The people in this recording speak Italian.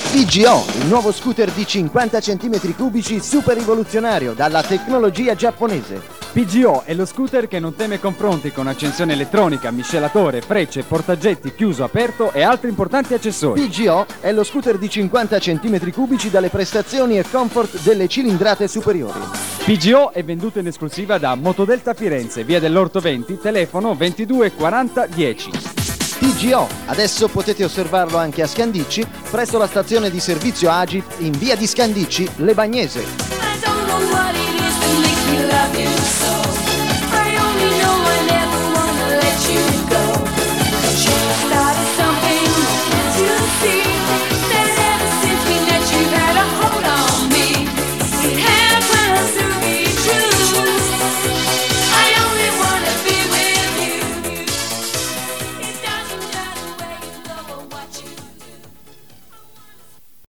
PGO, il nuovo scooter di 50 cm cubici super rivoluzionario dalla tecnologia giapponese. PGO è lo scooter che non teme confronti con accensione elettronica, miscelatore, frecce, portagetti chiuso aperto e altri importanti accessori. PGO è lo scooter di 50 cm cubici dalle prestazioni e comfort delle cilindrate superiori. PGO è venduto in esclusiva da Motodelta Firenze, via dell'Orto 20, telefono 22 40 10. PGO, adesso potete osservarlo anche a Scandicci, presso la stazione di servizio Agip in via di Scandicci, Le Bagnese. I don't know what it is that makes me love you so.